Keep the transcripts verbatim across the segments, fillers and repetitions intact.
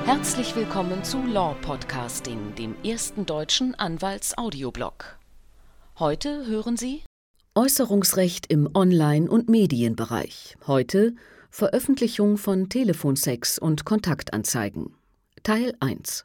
Herzlich willkommen zu Law Podcasting, dem ersten deutschen Anwalts-Audioblog. Heute hören Sie Äußerungsrecht im Online- und Medienbereich. Heute Veröffentlichung von Telefonsex und Kontaktanzeigen. Teil eins.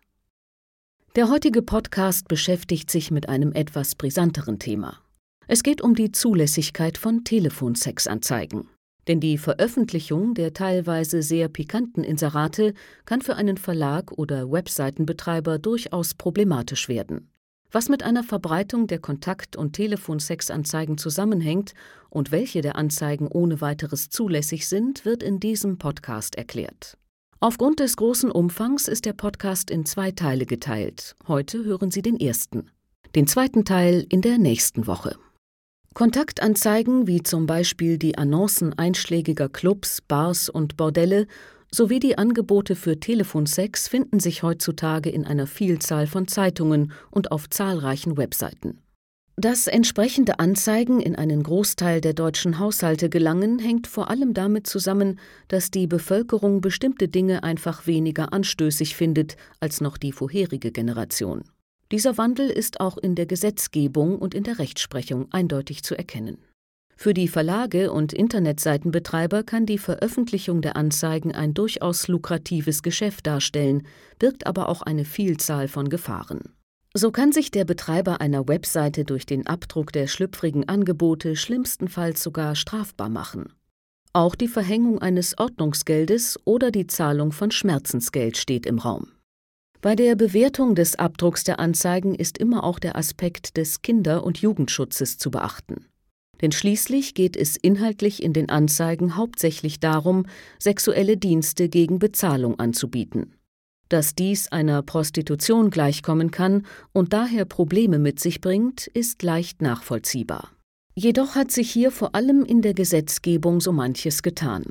Der heutige Podcast beschäftigt sich mit einem etwas brisanteren Thema. Es geht um die Zulässigkeit von Telefonsexanzeigen. Denn die Veröffentlichung der teilweise sehr pikanten Inserate kann für einen Verlag oder Webseitenbetreiber durchaus problematisch werden. Was mit einer Verbreitung der Kontakt- und Telefonsexanzeigen zusammenhängt und welche der Anzeigen ohne weiteres zulässig sind, wird in diesem Podcast erklärt. Aufgrund des großen Umfangs ist der Podcast in zwei Teile geteilt. Heute hören Sie den ersten. Den zweiten Teil in der nächsten Woche. Kontaktanzeigen wie zum Beispiel die Annoncen einschlägiger Clubs, Bars und Bordelle sowie die Angebote für Telefonsex finden sich heutzutage in einer Vielzahl von Zeitungen und auf zahlreichen Webseiten. Dass entsprechende Anzeigen in einen Großteil der deutschen Haushalte gelangen, hängt vor allem damit zusammen, dass die Bevölkerung bestimmte Dinge einfach weniger anstößig findet als noch die vorherige Generation. Dieser Wandel ist auch in der Gesetzgebung und in der Rechtsprechung eindeutig zu erkennen. Für die Verlage und Internetseitenbetreiber kann die Veröffentlichung der Anzeigen ein durchaus lukratives Geschäft darstellen, birgt aber auch eine Vielzahl von Gefahren. So kann sich der Betreiber einer Webseite durch den Abdruck der schlüpfrigen Angebote schlimmstenfalls sogar strafbar machen. Auch die Verhängung eines Ordnungsgeldes oder die Zahlung von Schmerzensgeld steht im Raum. Bei der Bewertung des Abdrucks der Anzeigen ist immer auch der Aspekt des Kinder- und Jugendschutzes zu beachten. Denn schließlich geht es inhaltlich in den Anzeigen hauptsächlich darum, sexuelle Dienste gegen Bezahlung anzubieten. Dass dies einer Prostitution gleichkommen kann und daher Probleme mit sich bringt, ist leicht nachvollziehbar. Jedoch hat sich hier vor allem in der Gesetzgebung so manches getan.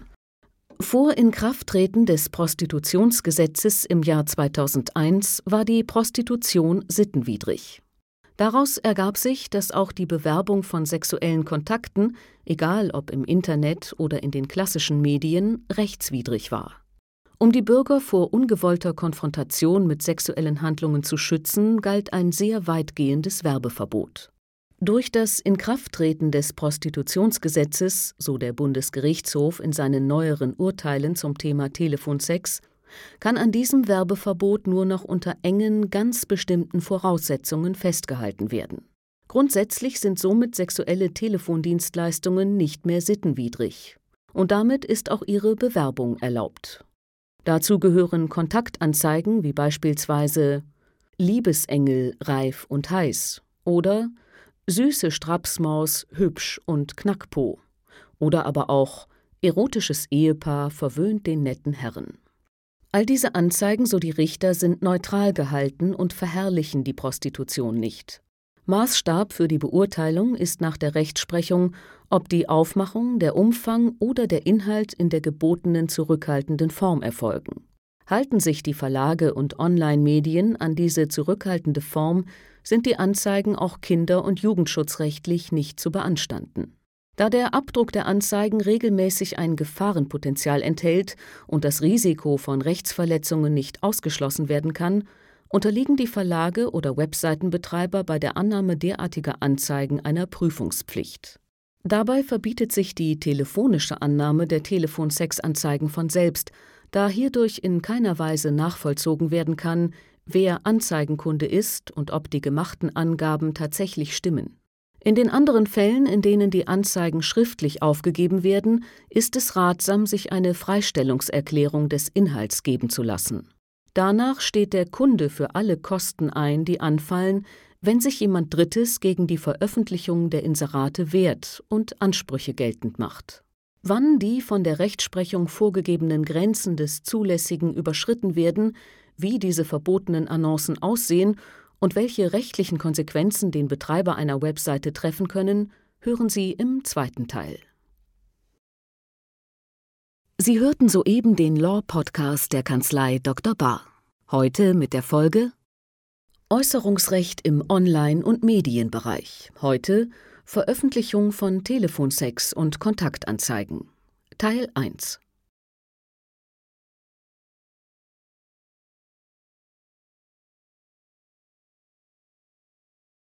Vor Inkrafttreten des Prostitutionsgesetzes im Jahr zweitausendeins war die Prostitution sittenwidrig. Daraus ergab sich, dass auch die Bewerbung von sexuellen Kontakten, egal ob im Internet oder in den klassischen Medien, rechtswidrig war. Um die Bürger vor ungewollter Konfrontation mit sexuellen Handlungen zu schützen, galt ein sehr weitgehendes Werbeverbot. Durch das Inkrafttreten des Prostitutionsgesetzes, so der Bundesgerichtshof in seinen neueren Urteilen zum Thema Telefonsex, kann an diesem Werbeverbot nur noch unter engen, ganz bestimmten Voraussetzungen festgehalten werden. Grundsätzlich sind somit sexuelle Telefondienstleistungen nicht mehr sittenwidrig. Und damit ist auch ihre Bewerbung erlaubt. Dazu gehören Kontaktanzeigen wie beispielsweise Liebesengel, reif und heiß oder Süße Strapsmaus, hübsch und Knackpo oder aber auch erotisches Ehepaar verwöhnt den netten Herren. All diese Anzeigen, so die Richter, sind neutral gehalten und verherrlichen die Prostitution nicht. Maßstab für die Beurteilung ist nach der Rechtsprechung, ob die Aufmachung, der Umfang oder der Inhalt in der gebotenen zurückhaltenden Form erfolgen. Halten sich die Verlage und Online-Medien an diese zurückhaltende Form, sind die Anzeigen auch kinder- und jugendschutzrechtlich nicht zu beanstanden. Da der Abdruck der Anzeigen regelmäßig ein Gefahrenpotenzial enthält und das Risiko von Rechtsverletzungen nicht ausgeschlossen werden kann, unterliegen die Verlage oder Webseitenbetreiber bei der Annahme derartiger Anzeigen einer Prüfungspflicht. Dabei verbietet sich die telefonische Annahme der Telefonsexanzeigen von selbst, da hierdurch in keiner Weise nachvollzogen werden kann, wer Anzeigenkunde ist und ob die gemachten Angaben tatsächlich stimmen. In den anderen Fällen, in denen die Anzeigen schriftlich aufgegeben werden, ist es ratsam, sich eine Freistellungserklärung des Inhalts geben zu lassen. Danach steht der Kunde für alle Kosten ein, die anfallen, wenn sich jemand Drittes gegen die Veröffentlichung der Inserate wehrt und Ansprüche geltend macht. Wann die von der Rechtsprechung vorgegebenen Grenzen des Zulässigen überschritten werden, wie diese verbotenen Annoncen aussehen und welche rechtlichen Konsequenzen den Betreiber einer Webseite treffen können, hören Sie im zweiten Teil. Sie hörten soeben den Law-Podcast der Kanzlei Doktor Bahr. Heute mit der Folge Äußerungsrecht im Online- und Medienbereich. Heute Veröffentlichung von Telefonsex und Kontaktanzeigen. Teil eins.